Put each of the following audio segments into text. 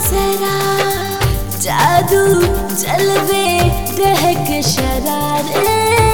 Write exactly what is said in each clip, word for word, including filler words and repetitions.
जरा जादू जलवे दहक शरारे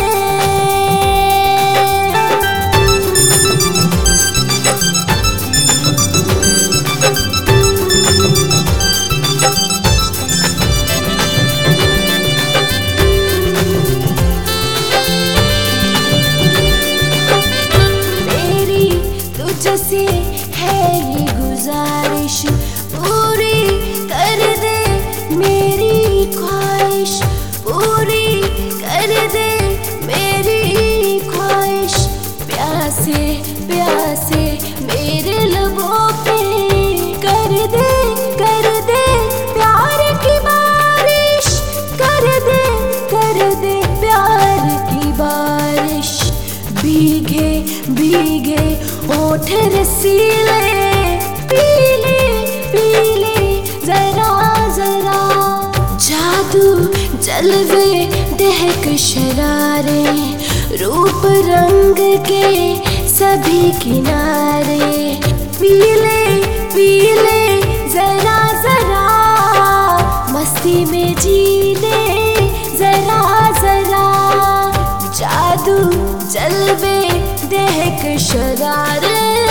मेरी तुझसे है ये गुजारिश पूरी कर दे मेरी ख्वाहिश पूरी कर दे मेरी ख्वाहिश प्यासे प्यासे मेरे लबों पे कर दे कर दे प्यार की बारिश कर दे कर दे प्यार की बारिश भीगे भीगे होठ रसीले पीले पीले जरा जरा जादू जलवे दहक शरारे रूप रंग के सभी किनारे पीले पीले जरा जरा मस्ती में जीने जरा जरा जादू जलवे दहक शरारे।